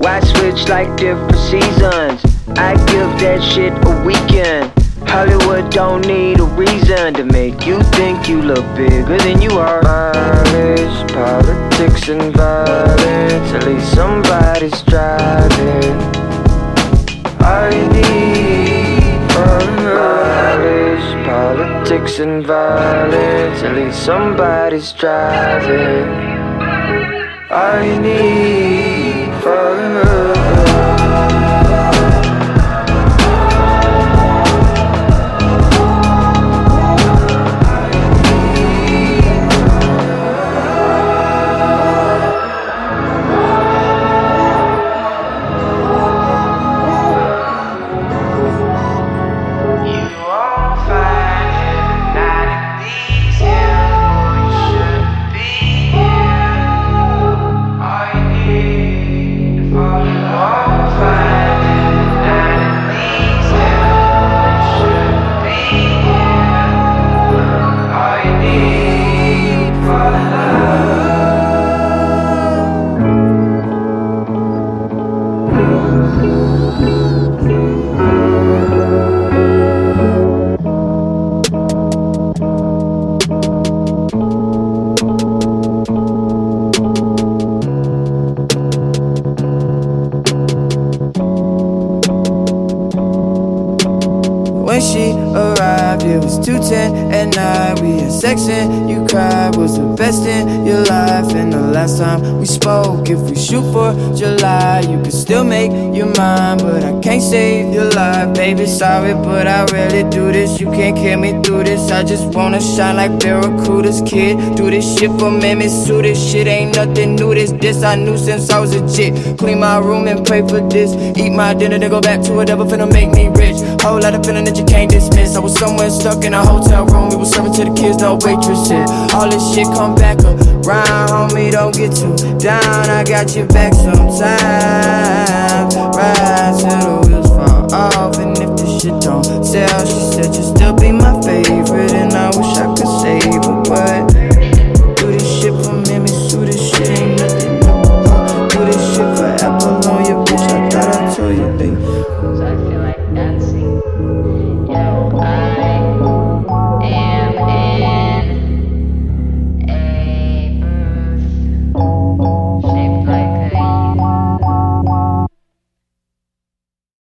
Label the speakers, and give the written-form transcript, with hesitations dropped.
Speaker 1: I switch like different seasons. I give that shit a weekend. Hollywood don't need a reason to make you think you look bigger than you are. Mileage, politics and violence, at least somebody's driving. All you need for mileage, politics and violence, at least somebody's driving. All you need for love.
Speaker 2: When she arrived, it was 2:10 at night. We had sex and you cried. Was the best in your life. And the last time we spoke, if we shoot for July, you could still make your mind, but I can't save your life. Baby, sorry, but I rarely do this. You can't carry me through this. I just wanna shine like Barracuda's kid. Do this shit for me, sue this shit ain't nothing new. This I knew since I was a chick. Clean my room and pray for this. Eat my dinner, then go back to whatever finna make me rich. Whole lot of feeling that you can't dismiss. I was somewhere stuck in a hotel room. We was serving to the kids, no waitresses. All this shit come back around, homie, don't get too down. I got your back sometimes. Ride till the wheels fall off. And if the shit don't sell, she said just